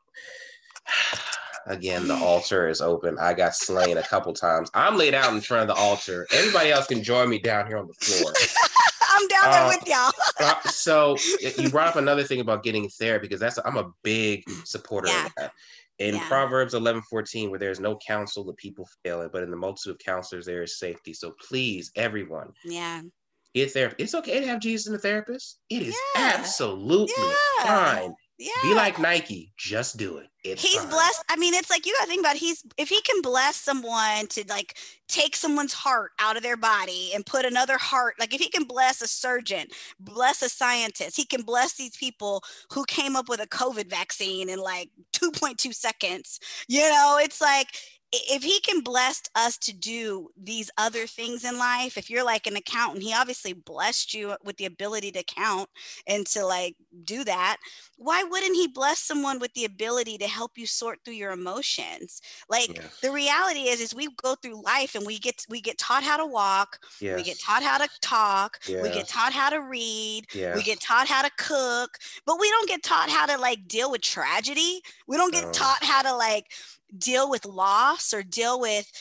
again, the altar is open. I got slain a couple times. I'm laid out in front of the altar. Everybody else can join me down here on the floor. I'm down there with y'all. So you brought up another thing about getting therapy, because I'm a big supporter of that. In Proverbs 11:14, where there's no counsel, the people fail it, but in the multitude of counselors, there is safety. So please, everyone, get therapy. It's okay to have Jesus and a therapist. It is absolutely fine. Be like Nike, just do it. He's fine. Blessed. It's like, you gotta think about if he can bless someone to, like, take someone's heart out of their body and put another heart, like, if he can bless a surgeon, bless a scientist, he can bless these people who came up with a COVID vaccine in like 2.2 seconds. It's like, if he can bless us to do these other things in life, if you're like an accountant, he obviously blessed you with the ability to count and to, like, do that. Why wouldn't he bless someone with the ability to help you sort through your emotions? Like, the reality is we go through life and we get taught how to walk. We get taught how to talk. We get taught how to read. We get taught how to cook, but we don't get taught how to, like, deal with tragedy. We don't get taught how to, like, deal with loss or deal with,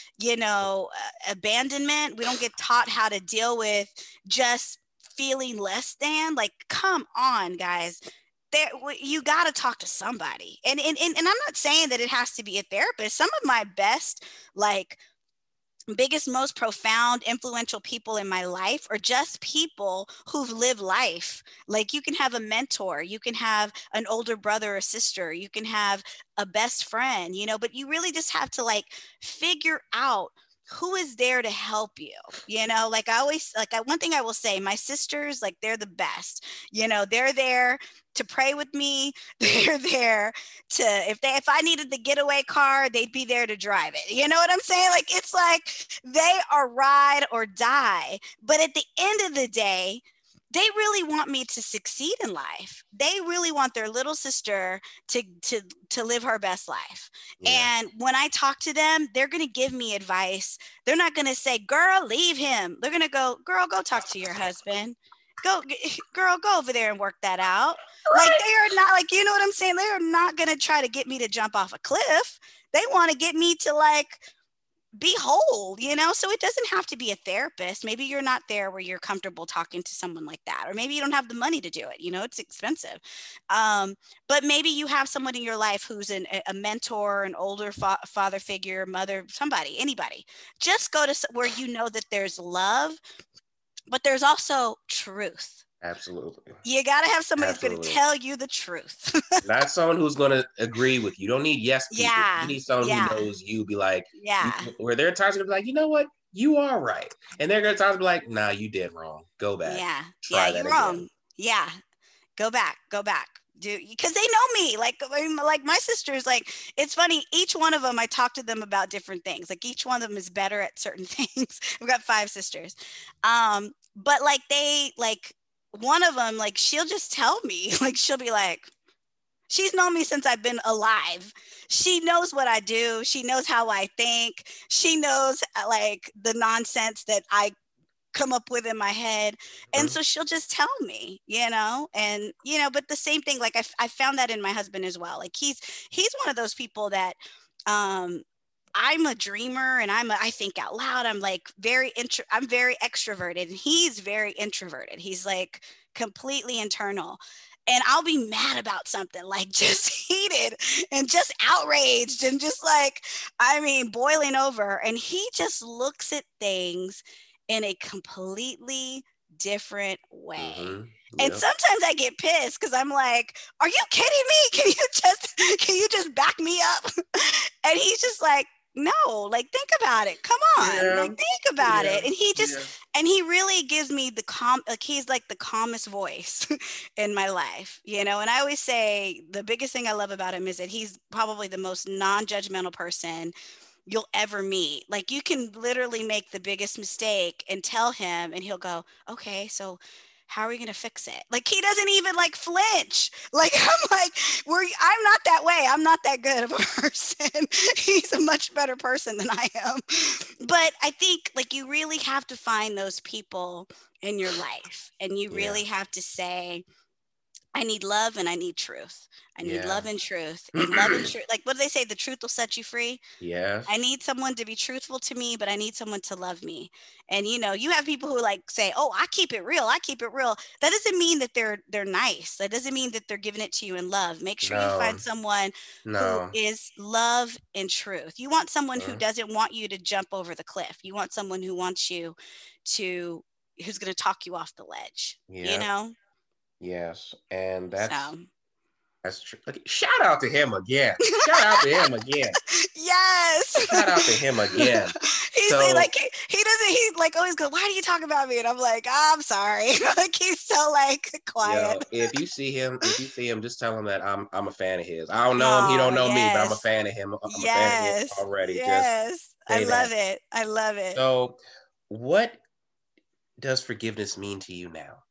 abandonment. We don't get taught how to deal with just feeling less than. Like, come on, guys. You got to talk to somebody. And I'm not saying that it has to be a therapist. Some of my best, like, biggest, most profound, influential people in my life are just people who've lived life. Like, you can have a mentor, you can have an older brother or sister, you can have a best friend, but you really just have to, like, figure out who is there to help you. Like, one thing I will say, my sisters, like, they're the best. They're there to pray with me. They're there to, if I needed the getaway car, they'd be there to drive it. You know what I'm saying? Like, it's like they are ride or die. But at the end of the day, they really want me to succeed in life. They really want their little sister to live her best life. And when I talk to them, they're going to give me advice. They're not going to say, girl, leave him. They're going to go, girl, go talk to your husband. Go over there and work that out. Like, they are not, like, you know what I'm saying? They are not going to try to get me to jump off a cliff. They want to get me to, like, be whole, so it doesn't have to be a therapist. Maybe you're not there where you're comfortable talking to someone like that, or maybe you don't have the money to do it. It's expensive. But maybe you have someone in your life who's a mentor, an older father figure, mother, somebody, anybody. Just go to where that there's love, but there's also truth. Absolutely. You got to have somebody who's going to Absolutely. tell you the truth. Not someone who's going to agree with you. You don't need yes people. You Yeah. need someone who Yeah. knows you, be like, Yeah. where there are times going to be like, you know what? You are right. And there are times be like, nah, you did wrong. Go back. Yeah. Yeah. Try that You're again. wrong. Yeah. Go back. Because they know me. Like my sisters, like, it's funny. Each one of them, I talk to them about different things. Like each one of them is better at certain things. I've got 5 sisters. But like one of them, like she'll just tell me, like she'll be like, she's known me since I've been alive. She knows what I do. She knows how I think. She knows like the nonsense that I come up with in my head. And so she'll just tell me, and, but the same thing, like I found that in my husband as well. Like he's one of those people that, I'm a dreamer and I think out loud. I'm like I'm very extroverted and he's very introverted. He's like completely internal. And I'll be mad about something, like just heated and just outraged and just like, boiling over. And he just looks at things in a completely different way. Mm-hmm. Yep. And sometimes I get pissed because I'm like, are you kidding me? Can you just back me up? And he's just like, no, like think about it. Come on, like think about it. And he just, and he really gives me like he's like the calmest voice in my life, And I always say the biggest thing I love about him is that he's probably the most non-judgmental person you'll ever meet. Like you can literally make the biggest mistake and tell him and he'll go, okay, so how are we going to fix it? Like he doesn't even like flinch. Like I'm like, I'm not that way. I'm not that good of a person. He's a much better person than I am. But I think like you really have to find those people in your life and you really have to say, I need love and I need truth. I need love and truth. And love and truth. Like what do they say? The truth will set you free. Yes. I need someone to be truthful to me, but I need someone to love me. And you have people who like say, "Oh, I keep it real. I keep it real." That doesn't mean that they're nice. That doesn't mean that they're giving it to you in love. Make sure you find someone who is love and truth. You want someone who doesn't want you to jump over the cliff. You want someone who wants you who's going to talk you off the ledge. Yes, and that's true. Okay, shout out to him again. Yes. Shout out to him again. He's like he doesn't. He like always goes, "Why do you talk about me?" And I'm like, oh, "I'm sorry." Like he's so like quiet. If you see him, just tell him that I'm a fan of his. I don't know him. He don't know me, but I'm a fan of him. I'm a fan of him already. Yes. I love it. I love it. So, what does forgiveness mean to you now?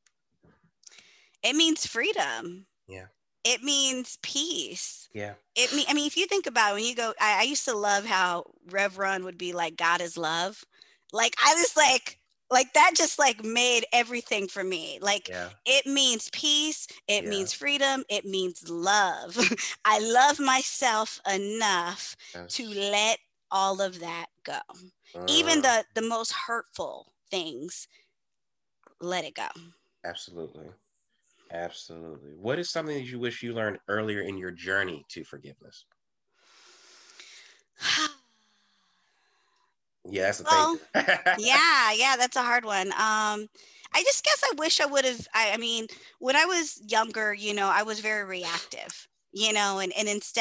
It means freedom. Yeah. It means peace. Yeah. If you think about it, when you go, I used to love how Rev Run would be like, God is love. Like, I just like that just like made everything for me. Like, it means peace. It means freedom. It means love. I love myself enough to let all of that go. Even the most hurtful things, let it go. Absolutely. Absolutely. What is something that you wish you learned earlier in your journey to forgiveness? Yeah, that's a thing. yeah, that's a hard one. I just guess I wish I would have. When I was younger, I was very reactive. And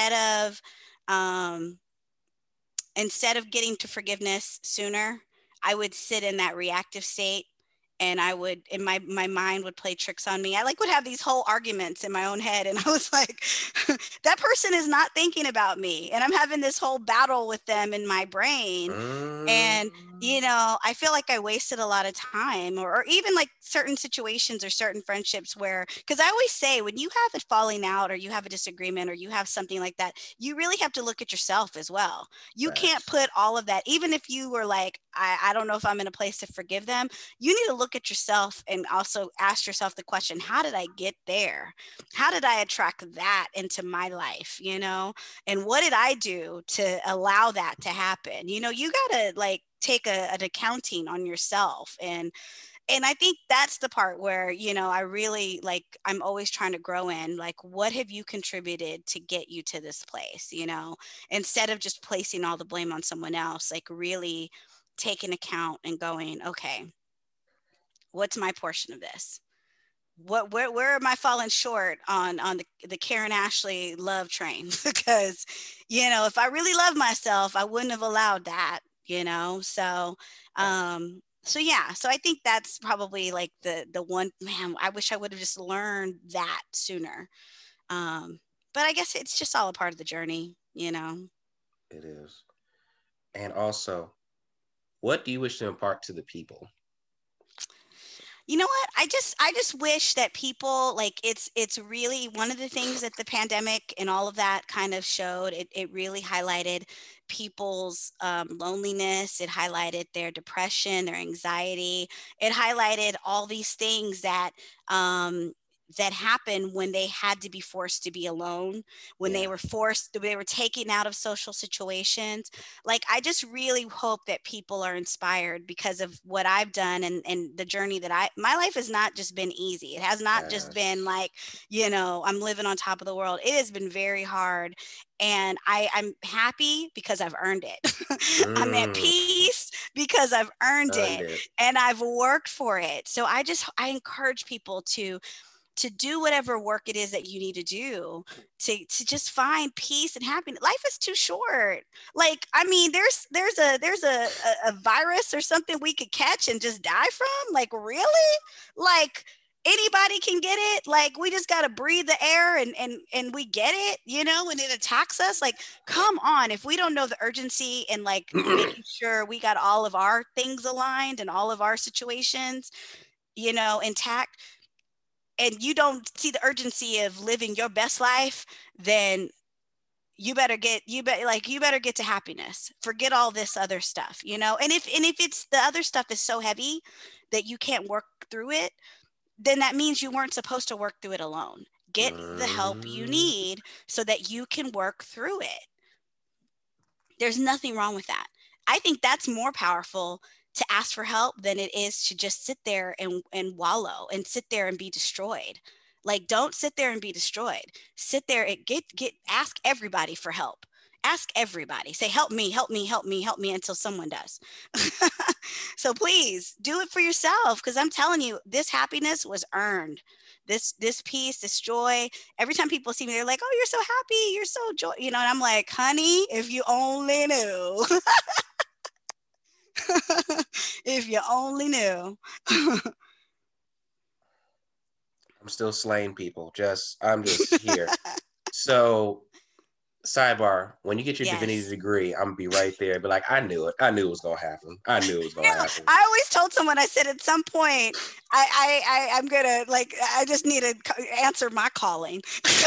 instead of getting to forgiveness sooner, I would sit in that reactive state. And my mind would play tricks on me. I would have these whole arguments in my own head. And I was like, that person is not thinking about me. And I'm having this whole battle with them in my brain. And, I feel like I wasted a lot of time or even like certain situations or certain friendships because I always say when you have a falling out or you have a disagreement or you have something like that, you really have to look at yourself as well. You can't put all of that, even if you were like, I don't know if I'm in a place to forgive them. You need to look at yourself and also ask yourself the question, how did I get there? How did I attract that into my life? And what did I do to allow that to happen? You got to like take an accounting on yourself. And I think that's the part where, I really I'm always trying to grow in, like, what have you contributed to get you to this place? Instead of just placing all the blame on someone else, like really take an account and going, okay, what's my portion of this? where am I falling short on the Karen Ashley love train? Because, if I really love myself, I wouldn't have allowed that, so yeah, so I think that's probably like the one, man, I wish I would have just learned that sooner. But I guess it's just all a part of the journey. It is. And also, what do you wish to impart to the people? You know what? I just wish that people, like, it's really one of the things that the pandemic and all of that kind of showed. It really highlighted people's loneliness. It highlighted their depression, their anxiety. It highlighted all these things um, that happened when they had to be forced to be alone, when Yeah. they were taken out of social situations. Like, I just really hope that people are inspired because of what I've done, and the journey that my life has not just been easy. It has not just been Yes. like, I'm living on top of the world. It has been very hard. And I'm happy because I've earned it. I'm at Mm, peace because I've earned earned it it. and I've worked for it. So I encourage people to do whatever work it is that you need to do to just find peace and happiness. Life is too short. Like, I mean, there's a virus or something we could catch and just die from. Like, really? Like, anybody can get it. Like, we just got to breathe the air and we get it, and it attacks us. Like, come on. If we don't know the urgency and like making sure we got all of our things aligned and all of our situations, intact, and you don't see the urgency of living your best life, then you better get to happiness. Forget all this other stuff, and if it's the other stuff is so heavy that you can't work through it, then that means you weren't supposed to work through it alone. Get the help you Mm, need so that you can work through it. There's nothing wrong with that. I think that's more powerful to ask for help than it is to just sit there and wallow and sit there and be destroyed. Like, don't sit there and be destroyed. Sit there and ask everybody for help. Ask everybody. Say, help me, help me, help me, help me until someone does. So please do it for yourself, because I'm telling you, this happiness was earned. This peace, this joy. Every time people see me, they're like, "Oh, you're so happy, you're so joy," and I'm like, "Honey, if you only knew." If you only knew. I'm still slaying people. I'm just here. So, sidebar, when you get your divinity Yes. degree, I'm gonna be right there. Be like, I knew it. I knew it was gonna happen. I knew it was gonna happen. I always told someone, I said, at some point, I'm gonna, like, I just need to answer my calling.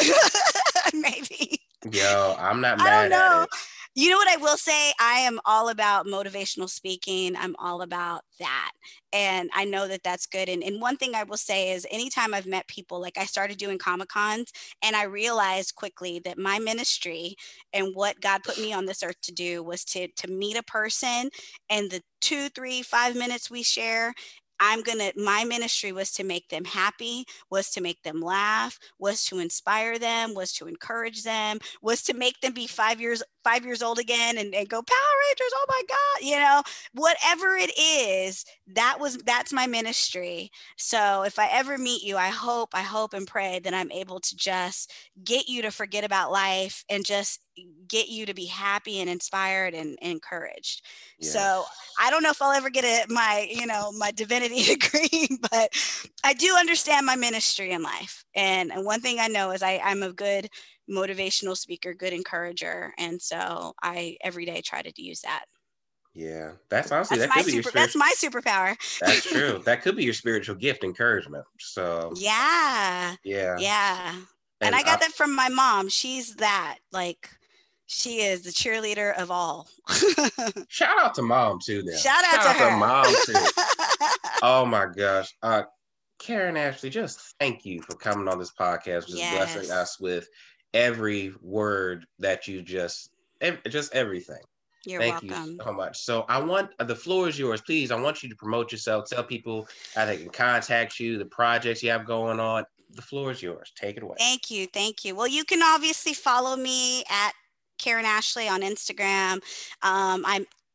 Maybe. Yo, I'm not I don't mad at know. it. You know what I will say? I am all about motivational speaking. I'm all about that. And I know that that's good. And one thing I will say is, anytime I've met people, like, I started doing Comic Cons, and I realized quickly that my ministry and what God put me on this earth to do was to meet a person, and the 2, 3, 5 minutes we share, my ministry was to make them happy, was to make them laugh, was to inspire them, was to encourage them, was to make them be 5 years old again, and go, Power Rangers, oh my God, whatever it is, that's my ministry. So if I ever meet you, I hope and pray that I'm able to just get you to forget about life and just get you to be happy and inspired and encouraged. So Yes. I don't know if I'll ever get my divinity degree, but I do understand my ministry in life. And one thing I know is I'm a good motivational speaker, good encourager. And so I every day try to use that. Yeah. That's honestly that could be your That's spiritual. my superpower. That's true. That could be your spiritual gift, encouragement. So Yeah. yeah. Yeah. And And I got that from my mom. She's that, like, she is the cheerleader of all. shout out to mom too. Then Shout out shout to out to her. mom too. Oh my gosh. Karen Ashley, just thank you for coming on this podcast, just blessing Yes. us with every word that just everything. You're Thank you welcome. so much. So I want the floor is yours. Please, I want you to promote yourself. Tell people how they can contact you, the projects you have going on. The floor is yours. Take it away. Thank you. Thank you. Well, you can obviously follow me at Karen Ashley on Instagram. I'm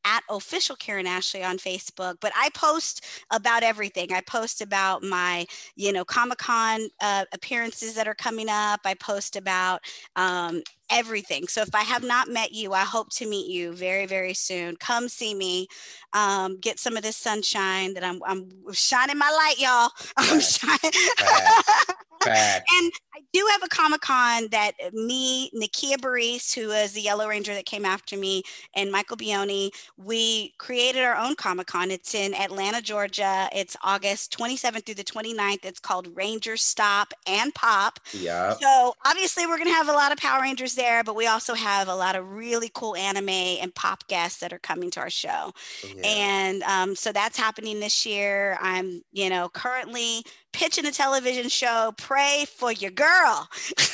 at official Karen Ashley on Facebook. But I post about everything. I post about my, Comic-Con appearances that are coming up. I post about everything. So if I have not met you, I hope to meet you very, very soon. Come see me. Get some of this sunshine that I'm shining my light, y'all. I'm shining. And I do have a Comic-Con that me, Nakia Baris, who is the Yellow Ranger that came after me, and Michael Bioni, we created our own Comic-Con. It's in Atlanta, Georgia. It's August 27th through the 29th. It's called Rangers Stop and Pop. Yeah. So obviously we're going to have a lot of Power Rangers there, but we also have a lot of really cool anime and pop guests that are coming to our show. Yeah. And so that's happening this year. I'm, currently pitching a television show. Pray for your girl.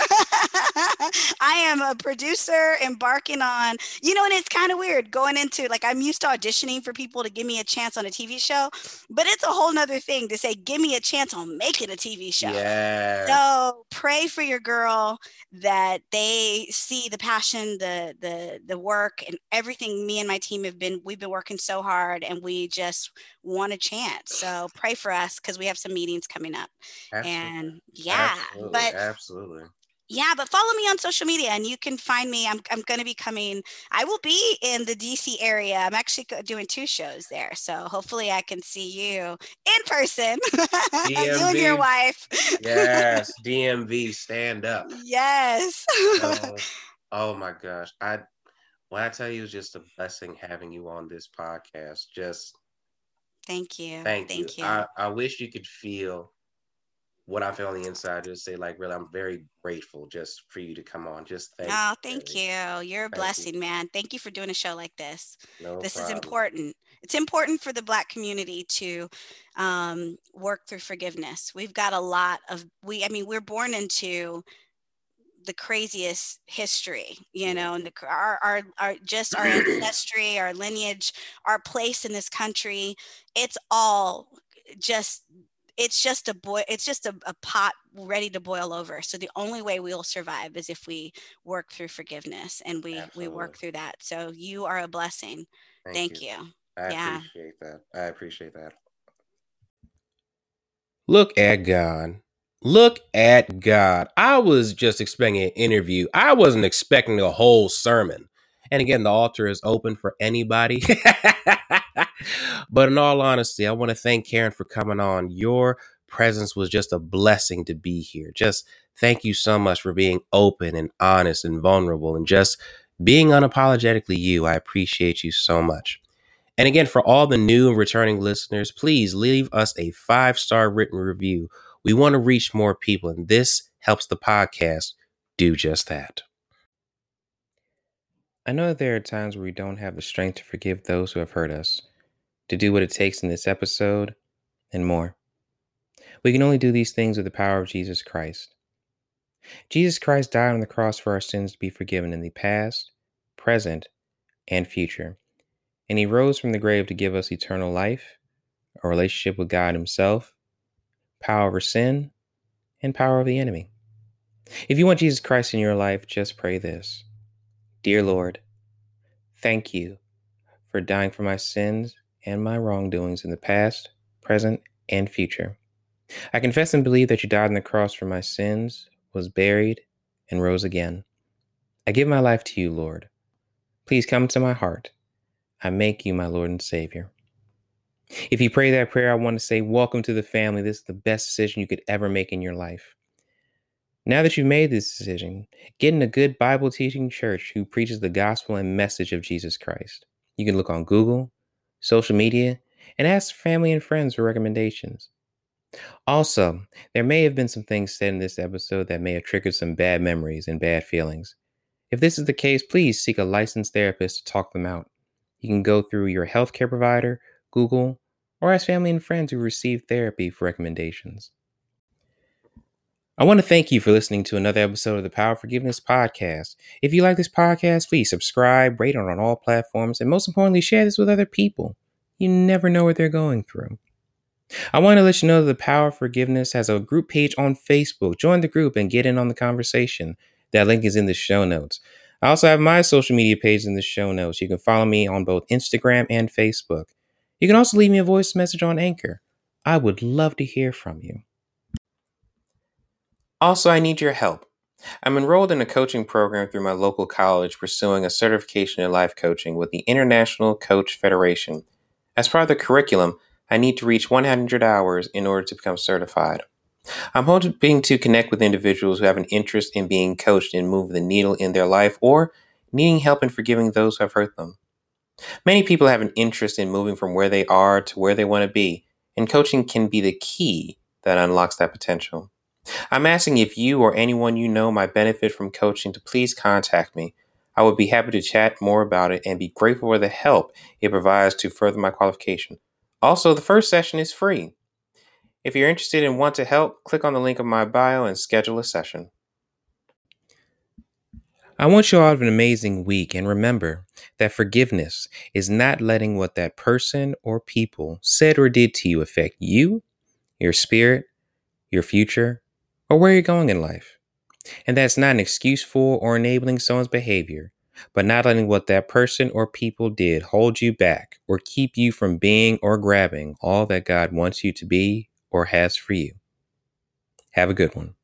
I am a producer embarking on, and it's kind of weird going into, like, I'm used to auditioning for people to give me a chance on a TV show, but it's a whole nother thing to say, give me a chance on making a TV show. Yeah. So pray for your girl that they see the passion, the work, and everything me and my team we've been working so hard, and we just want a chance. So pray for us, because we have some meetings coming up. Absolutely. And yeah, absolutely. Yeah, but follow me on social media and you can find me. I'm going to be I will be in the DC area. I'm actually doing 2 shows there. So hopefully I can see you in person. You and your wife. Yes, DMV, stand up. Yes. Oh my gosh. When I tell you, it's just a blessing having you on this podcast. Just thank you. Thank you. I wish you could feel what I feel on the inside. Just say, like, really, I'm very grateful just for you to come on. Just thank you. Oh, thank you. You're a blessing, man. Thank you for doing a show like this. This is important. It's important for the Black community to work through forgiveness. We've got a lot of, we're born into the craziest history, and our ancestry, our lineage, our place in this country. It's all just, it's just a pot ready to boil over. So the only way we'll survive is if we work through forgiveness, and we work through that. So you are a blessing. Thank you. I appreciate that. Look at God. Look at God. I was just expecting an interview. I wasn't expecting a whole sermon. And again, the altar is open for anybody. But in all honesty, I want to thank Karen for coming on. Your presence was just a blessing to be here. Just thank you so much for being open and honest and vulnerable and just being unapologetically you. I appreciate you so much. And again, for all the new and returning listeners, please leave us a 5-star written review. We want to reach more people, and this helps the podcast do just that. I know that there are times where we don't have the strength to forgive those who have hurt us, to do what it takes in this episode, and more. We can only do these things with the power of Jesus Christ. Jesus Christ died on the cross for our sins to be forgiven in the past, present, and future. And he rose from the grave to give us eternal life, a relationship with God himself, power over sin, and power over the enemy. If you want Jesus Christ in your life, just pray this. Dear Lord, thank you for dying for my sins and my wrongdoings in the past, present, and future. I confess and believe that you died on the cross for my sins, was buried, and rose again. I give my life to you, Lord. Please come into my heart. I make you my Lord and Savior. If you pray that prayer, I want to say, welcome to the family. This is the best decision you could ever make in your life. Now that you've made this decision, get in a good Bible teaching church who preaches the gospel and message of Jesus Christ. You can look on Google, social media, and ask family and friends for recommendations. Also, there may have been some things said in this episode that may have triggered some bad memories and bad feelings. If this is the case, please seek a licensed therapist to talk them out. You can go through your healthcare provider, Google, or ask family and friends who received therapy for recommendations. I want to thank you for listening to another episode of the Power of Forgiveness podcast. If you like this podcast, please subscribe, rate it on all platforms, and most importantly, share this with other people. You never know what they're going through. I want to let you know that the Power of Forgiveness has a group page on Facebook. Join the group and get in on the conversation. That link is in the show notes. I also have my social media page in the show notes. You can follow me on both Instagram and Facebook. You can also leave me a voice message on Anchor. I would love to hear from you. Also, I need your help. I'm enrolled in a coaching program through my local college pursuing a certification in life coaching with the International Coach Federation. As part of the curriculum, I need to reach 100 hours in order to become certified. I'm hoping to connect with individuals who have an interest in being coached and move the needle in their life or needing help in forgiving those who have hurt them. Many people have an interest in moving from where they are to where they want to be, and coaching can be the key that unlocks that potential. I'm asking if you or anyone you know might benefit from coaching to please contact me. I would be happy to chat more about it and be grateful for the help it provides to further my qualification. Also, the first session is free. If you're interested and want to help, click on the link in my bio and schedule a session. I want you all to have an amazing week, and remember that forgiveness is not letting what that person or people said or did to you affect you, your spirit, your future, or where you're going in life. And that's not an excuse for or enabling someone's behavior, but not letting what that person or people did hold you back or keep you from being or grabbing all that God wants you to be or has for you. Have a good one.